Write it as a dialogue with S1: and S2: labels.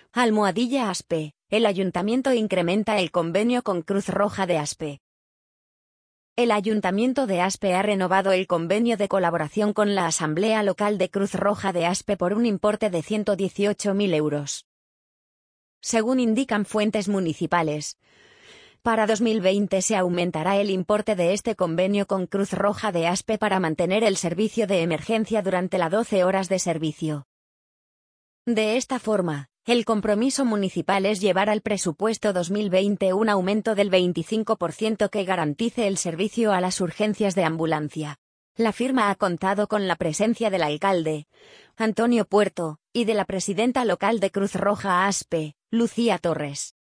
S1: Almohadilla Aspe. El Ayuntamiento incrementa el convenio con Cruz Roja de Aspe. El Ayuntamiento de Aspe ha renovado el convenio de colaboración con la Asamblea Local de Cruz Roja de Aspe por un importe de 118.000 euros. Según indican fuentes municipales, para 2020 se aumentará el importe de este convenio con Cruz Roja de Aspe para mantener el servicio de emergencia durante las 12 horas de servicio. De esta forma, el compromiso municipal es llevar al presupuesto 2020 un aumento del 25% que garantice el servicio a las urgencias de ambulancia. La firma ha contado con la presencia del alcalde, Antonio Puerto, y de la presidenta local de Cruz Roja Aspe, Lucía Torres.